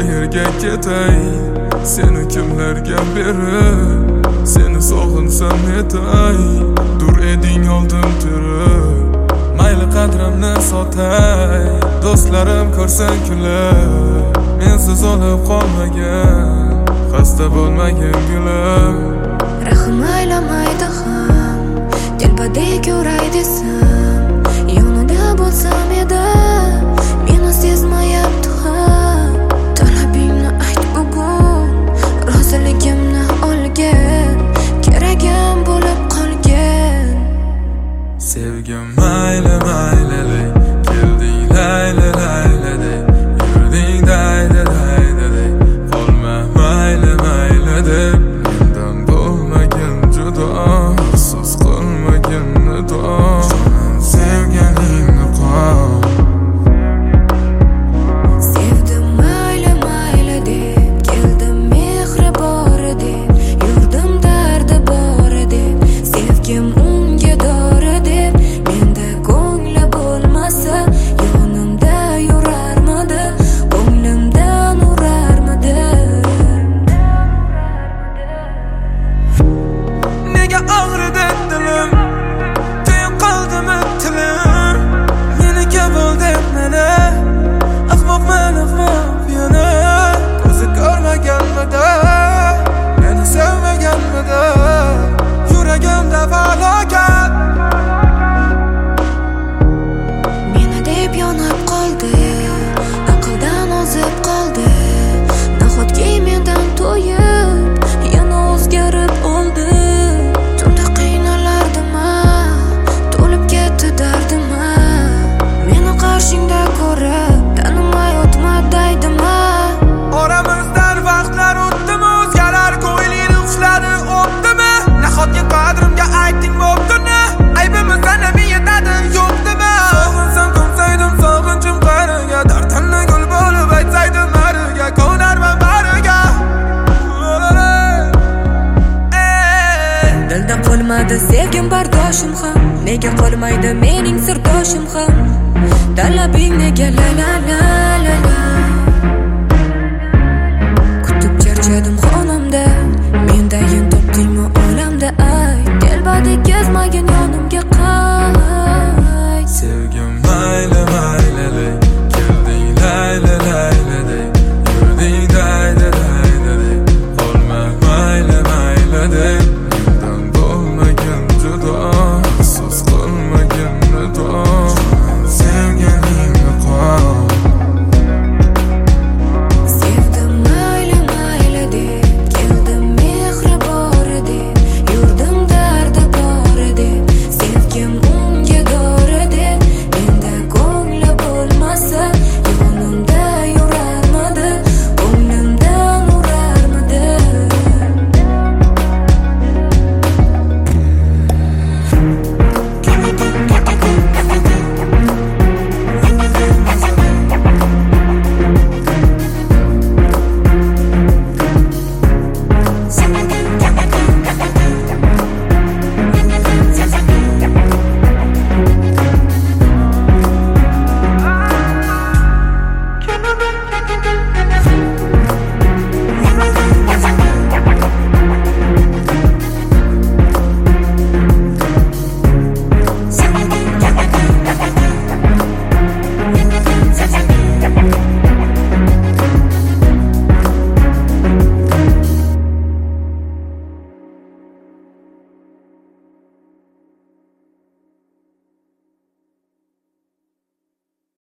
qayerga ketay, seni kimlarga berib, seni sog'insam netay, dur eding oldim turib. Mayli qadrimni sotay, do'stlarim ko'rsin kulib, mensiz olib qolmagan, xasta bo'lmagin gulim. Rahm aylamaydi ham, telbadek yuray desam, yonida bo'lsam edi, meni sezmayapti ham. Talabingni ayt bugun, roziligimni olgin, keragim bo'lib qolgin. Sevgim mayli mayli dey, kelding layli layli dey, yurding daydi daydi dey, qolma mayli mayli deb, mendan bo'lmagin judo, afsus qilmagin nido, jonim sevganingni qol. Sevdim mayli mayli deb, keldim mehri bor deb, yurdim dardi bor deb, sevgim unga dori deb, menda ko'ngli bo'lmasa, yonimda yurarmidi, ko'nglimdan urarmidi. Nega og'ridi dilim, to'yib qoldimi tilim, meni kabul deb meni, ahmoqman ahmoq yana, ko'zi ko'rmaganmidi, meni sevmaganmidi, yuragimda falokat. Meni deb yonib qoldi, aqldan ozib qoldi, nahotki mendan to'yib, yana o'zgarib oldi. Tunda qiynalardimmi, to'lib ketdi dardimmi, meni qarshingda ko'rib, tanimay o'tmadaydimi. Oramizdan vaqtlar o'tdimi, o'zgalar ko'ylini ushlari o'tdimi, nahotki qadrimga ayting bo'ptimi, aybimizdan nima yetadi yo'qdimi. Sog'insam ko'msaydim sog'inchim qariga, dardimni gul bo'lib aytsaydim mariga, ko'narman bariga. Dilda qolmadi sevgim bardoshim ham, nega qolmaydi mening sirdoshim ham, talabing nega la la la la la. Kutib charchadim xonamda, mendayin topdingmi olamda, ay telbadek kezmagin